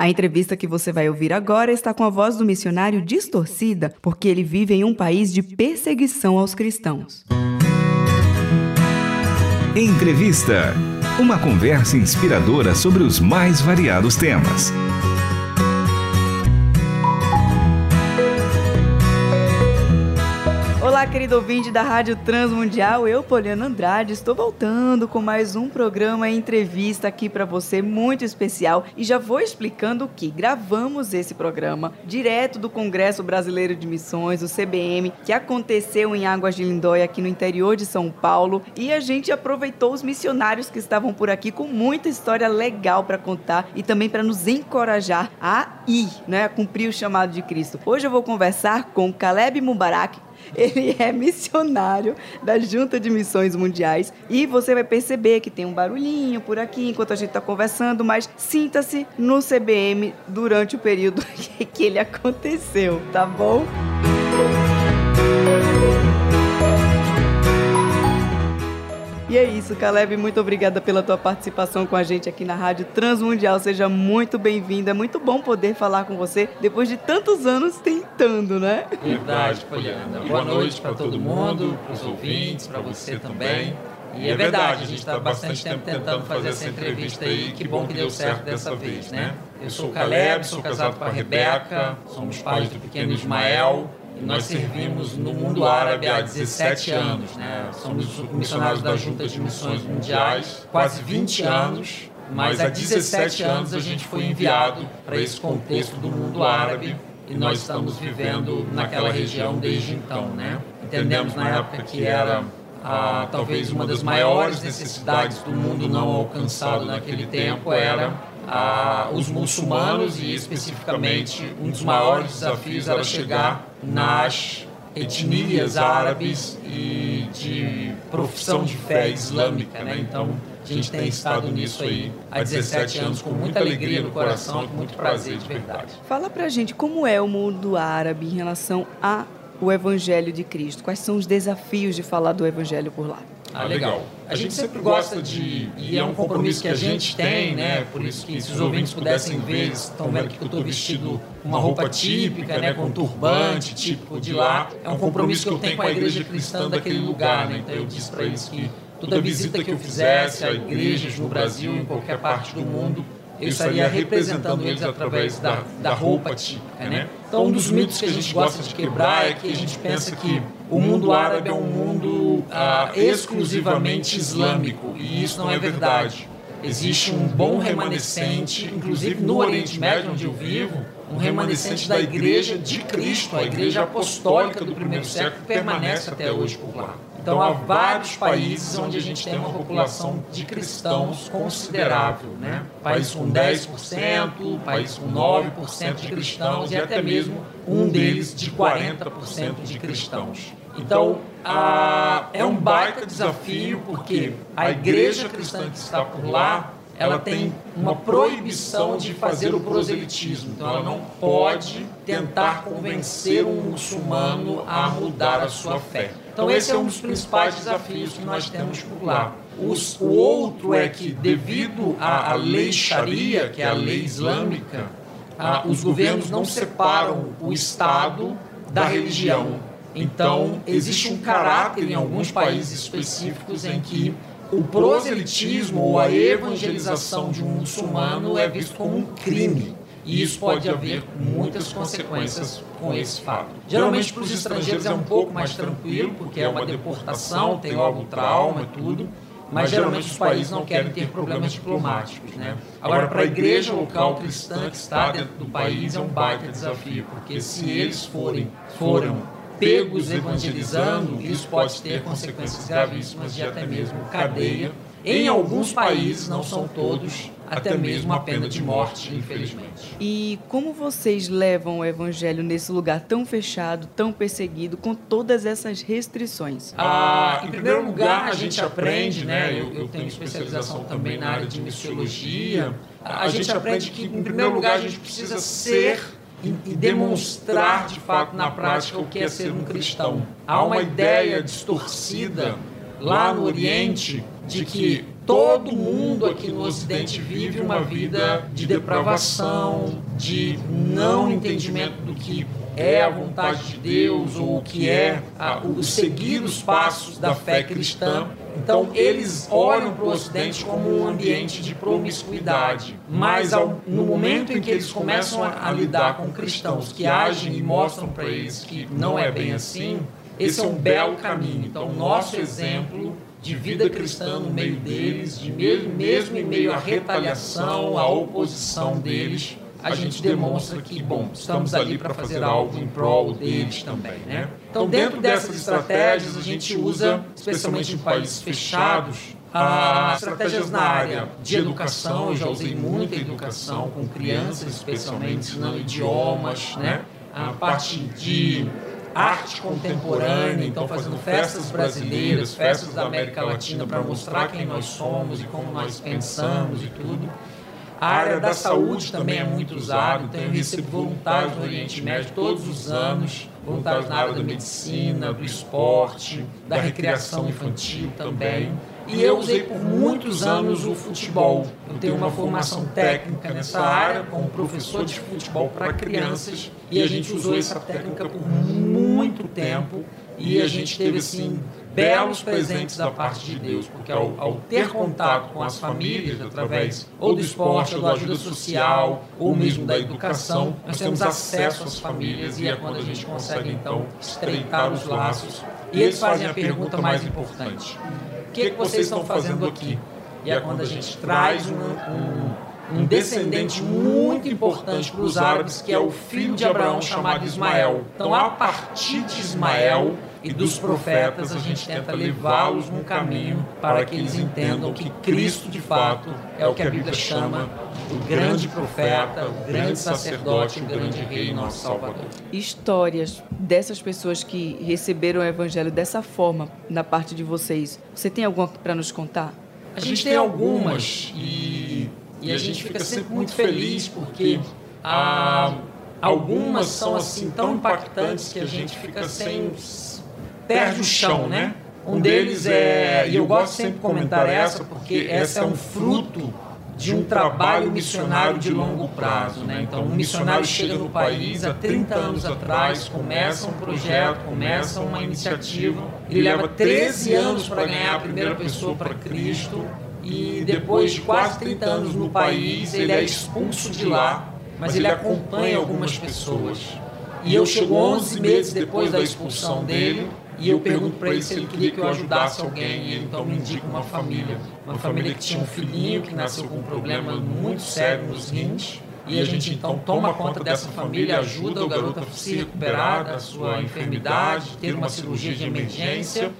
A entrevista que você vai ouvir agora está com a voz do missionário distorcida, porque ele vive em um país de perseguição aos cristãos. Entrevista. Uma conversa inspiradora sobre os mais variados temas. Olá, querido ouvinte da Rádio Transmundial, eu, Poliana Andrade, estou voltando com mais um programa Entrevista aqui para você, muito especial. E já vou explicando que gravamos esse programa direto do Congresso Brasileiro de Missões, o CBM, que aconteceu em Águas de Lindóia, aqui no interior de São Paulo. E a gente aproveitou os missionários que estavam por aqui com muita história legal para contar e também para nos encorajar a ir, né, a cumprir o chamado de Cristo. Hoje eu vou conversar com Caleb Mubarak. Ele é missionário da Junta de Missões Mundiais e você vai perceber que tem um barulhinho por aqui enquanto a gente está conversando, mas sinta-se no CBM durante o período que ele aconteceu, tá bom? E é isso, Caleb, muito obrigada pela tua participação com a gente aqui na Rádio Transmundial. Seja muito bem-vindo. É muito bom poder falar com você depois de tantos anos tentando, né? Verdade, Poliana. Boa noite para todo mundo, para os ouvintes, para você também. E é verdade, a gente está bastante tempo tentando fazer essa entrevista aí. Que bom que deu certo dessa vez, né? Eu sou o Caleb, sou casado com a Rebeca, somos pais do pequeno Ismael. E nós servimos no mundo árabe há 17 anos, né? Somos missionários da Junta de Missões Mundiais, quase 20 anos, mas há 17 anos a gente foi enviado para esse contexto do mundo árabe e nós estamos vivendo naquela região desde então, né? Entendemos na época que era talvez uma das maiores necessidades do mundo não alcançado naquele tempo era os muçulmanos e especificamente um dos maiores desafios era chegar nas etnias árabes e de profissão de fé islâmica, né? Então a gente tem estado nisso aí há 17 anos com muita alegria no coração e com muito prazer de verdade. Fala pra gente como é o mundo árabe em relação ao Evangelho de Cristo. Quais são os desafios de falar do Evangelho por lá? Legal. A gente sempre gosta e é um compromisso que a gente tem, né? Por isso que se os ouvintes pudessem ver, estão vendo que eu estou vestido uma roupa típica, né? Com um turbante típico de lá. É um compromisso que eu tenho com a igreja cristã daquele lugar, né? Então eu disse para eles que toda visita que eu fizesse a igrejas no Brasil, em qualquer parte do mundo, eu estaria representando eles através da roupa típica, né? Então, um dos mitos que a gente gosta de quebrar é que a gente pensa que o mundo árabe é um mundo exclusivamente islâmico, e isso não é verdade. Existe um bom remanescente, inclusive no Oriente Médio, onde eu vivo, um remanescente da Igreja de Cristo, a Igreja Apostólica do primeiro século, permanece até hoje por lá. Então, há vários países onde a gente tem uma população de cristãos considerável, né? Países com 10%, países com 9% de cristãos e até mesmo um deles de 40% de cristãos. Então, é um baita desafio porque a igreja cristã que está por lá, ela tem uma proibição de fazer o proselitismo. Então, ela não pode tentar convencer um muçulmano a mudar a sua fé. Então, esse é um dos principais desafios que nós temos por lá. O outro é que, devido à lei Sharia, que é a lei islâmica, os governos não separam o Estado da religião. Então, existe um caráter em alguns países específicos em que o proselitismo ou a evangelização de um muçulmano é visto como um crime. E isso pode haver muitas consequências com esse fato. Geralmente, para os estrangeiros é um pouco mais tranquilo, porque é uma deportação, tem logo trauma e tudo. Mas geralmente os países não querem ter problemas diplomáticos, né? Agora, para a igreja local cristã que está dentro do país é um baita desafio, porque se eles foram pegos evangelizando, isso pode ter consequências gravíssimas de até mesmo cadeia. Em alguns países, não são todos, até mesmo a pena de morte, infelizmente. E como vocês levam o evangelho nesse lugar tão fechado, tão perseguido, com todas essas restrições? Em primeiro lugar, a gente aprende, né? Eu tenho especialização também na área de missiologia. A gente aprende que, em primeiro lugar, a gente precisa ser e demonstrar de fato na prática o que é ser um cristão. Há uma ideia distorcida lá no Oriente de que todo mundo aqui no Ocidente vive uma vida de depravação, de não entendimento do que é a vontade de Deus ou o que é o seguir os passos da fé cristã. Então, eles olham para o Ocidente como um ambiente de promiscuidade. Mas, no momento em que eles começam a lidar com cristãos que agem e mostram para eles que não é bem assim, esse é um belo caminho. Então, nosso exemplo de vida cristã no meio deles, mesmo em meio à retaliação, à oposição deles, a gente demonstra que, bom, estamos ali para fazer algo em prol deles também, né? Então, dentro dessas estratégias, a gente usa, especialmente em países fechados, estratégias na área de educação. Eu já usei muita educação com crianças, especialmente ensinando idiomas, né? A parte de arte contemporânea, então fazendo festas brasileiras, festas da América Latina para mostrar quem nós somos e como nós pensamos e tudo. A área da saúde também é muito usada, então eu recebo voluntários no Oriente Médio todos os anos, voluntários na área da medicina, do esporte, da recreação infantil também. E eu usei por muitos anos o futebol. Eu tenho uma formação técnica nessa área como professor de futebol para crianças e a gente usou essa técnica por muito tempo e a gente teve assim belos presentes da parte de Deus, porque ao ter contato com as famílias através ou do esporte, ou da ajuda social, ou mesmo da educação, nós temos acesso às famílias e é quando a gente consegue então estreitar os laços. E eles fazem a pergunta mais importante: o que vocês estão fazendo aqui? E é quando a gente traz um descendente muito importante para os árabes, que é o filho de Abraão, chamado Ismael. Então, a partir de Ismael e dos profetas, a gente tenta levá-los num caminho para que eles entendam que Cristo, de fato, é o que a Bíblia chama o grande profeta, o grande sacerdote, o grande rei, nosso Salvador. Histórias dessas pessoas que receberam o Evangelho dessa forma, da parte de vocês, você tem alguma para nos contar? A gente tem algumas e a gente fica sempre muito feliz porque algumas são assim tão impactantes que a gente fica perde o chão, né? Um deles e eu gosto sempre de comentar essa porque essa é um fruto de um trabalho missionário de longo prazo, né? Então, um missionário chega no país há 30 anos atrás, começa um projeto, começa uma iniciativa, ele leva 13 anos para ganhar a primeira pessoa para Cristo e depois de quase 30 anos no país, ele é expulso de lá, mas ele acompanha algumas pessoas. E eu chego 11 meses depois da expulsão dele e eu pergunto para ele se ele queria que eu ajudasse alguém e ele então me indica uma família que tinha um filhinho que nasceu com um problema muito sério nos rins e a gente então toma conta dessa família, ajuda o garoto a se recuperar da sua enfermidade, ter uma cirurgia de emergência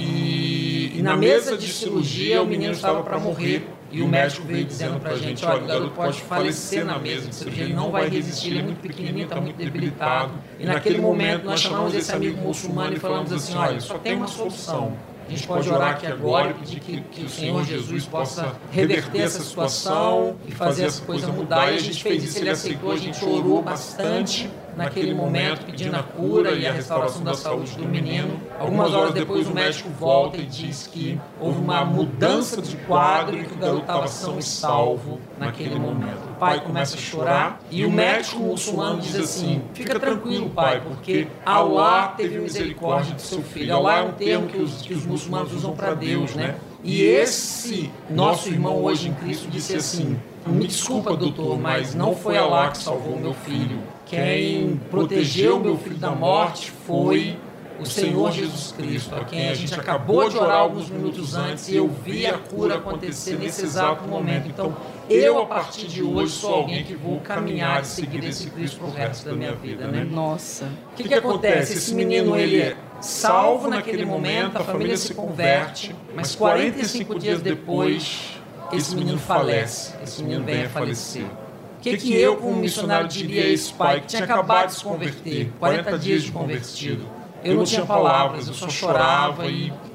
e na mesa de cirurgia o menino estava para morrer. E o médico veio dizendo para a gente, olha, o garoto pode falecer na mesa de cirurgia, ele não vai resistir, ele é muito pequenininho, está muito debilitado. E naquele momento nós chamamos esse amigo muçulmano e falamos assim, olha, só tem uma solução. A gente pode orar aqui agora e pedir que o Senhor Jesus possa reverter essa situação e fazer essa coisa mudar. E a gente fez isso, ele aceitou, a gente orou bastante naquele momento, pedindo a cura e a restauração da saúde do menino. Algumas horas depois o médico volta e diz que houve uma mudança de quadro e que o garoto estava são e salvo naquele momento. O pai começa a chorar e o médico muçulmano diz assim, fica tranquilo, pai, porque Allah teve misericórdia do seu filho. Allah é um termo que os muçulmanos usam para Deus, né? E esse nosso irmão hoje em Cristo disse assim, me desculpa, doutor, mas não foi Allah que salvou meu filho. Quem protegeu meu filho da morte foi o Senhor Jesus Cristo, a quem a gente acabou de orar alguns minutos antes e eu vi a cura acontecer nesse exato momento. Então, eu, a partir de hoje, sou alguém que vou caminhar e seguir esse Cristo pro resto da minha vida, né? Nossa. O que acontece? Esse menino, ele é salvo naquele momento, a família se converte, mas 45 dias depois, esse menino falece, esse menino vem a falecer. O que eu, como missionário, diria a esse pai que tinha acabado de se converter, 40 dias de convertido? Eu não tinha palavras, eu só chorava e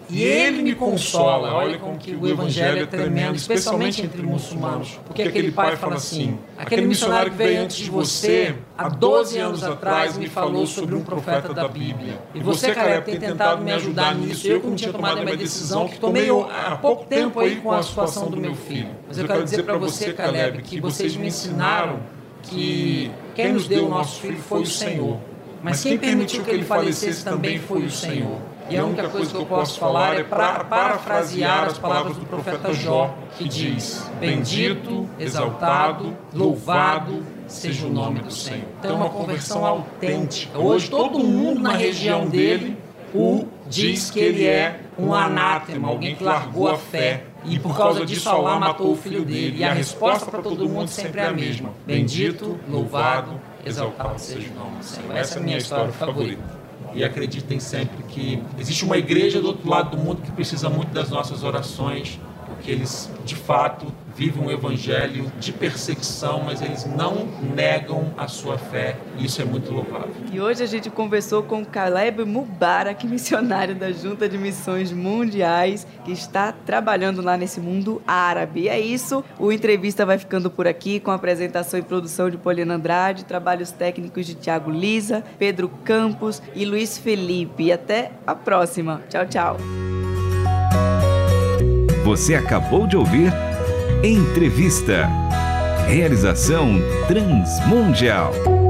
E ele me consola. Olha como que o evangelho é tremendo, especialmente entre muçulmanos. Porque aquele pai fala assim, aquele missionário que veio antes de você, há 12 anos atrás, me falou sobre um profeta da Bíblia. E você, Caleb, tem tentado me ajudar nisso. Eu que não tinha tomado a minha decisão, que tomei há pouco tempo aí com a situação do meu filho. Mas eu quero dizer para você, Caleb, que vocês me ensinaram que quem nos deu o nosso filho foi o Senhor. Mas quem permitiu que ele falecesse também foi o Senhor. E a única coisa que eu posso falar é parafrasear as palavras do profeta Jó, que diz: bendito, exaltado, louvado seja o nome do Senhor. Então é uma conversão autêntica. Hoje todo mundo na região dele diz que ele é um anátema, alguém que largou a fé. E por causa disso Allah matou o filho dele. E a resposta para todo mundo sempre é a mesma: bendito, louvado, exaltado seja o nome do Senhor. Essa é a minha história favorita. E acreditem sempre que existe uma igreja do outro lado do mundo que precisa muito das nossas orações, porque eles, de fato, vivem um evangelho de perseguição, mas eles não negam a sua fé, e isso é muito louvável. E hoje a gente conversou com Caleb Mubarak, missionário da Junta de Missões Mundiais, que está trabalhando lá nesse mundo árabe. E é isso, o Entrevista vai ficando por aqui, com a apresentação e produção de Poliana Andrade, trabalhos técnicos de Tiago Lisa, Pedro Campos e Luiz Felipe. E até a próxima. Tchau, tchau. Você acabou de ouvir Entrevista. Realização Transmundial.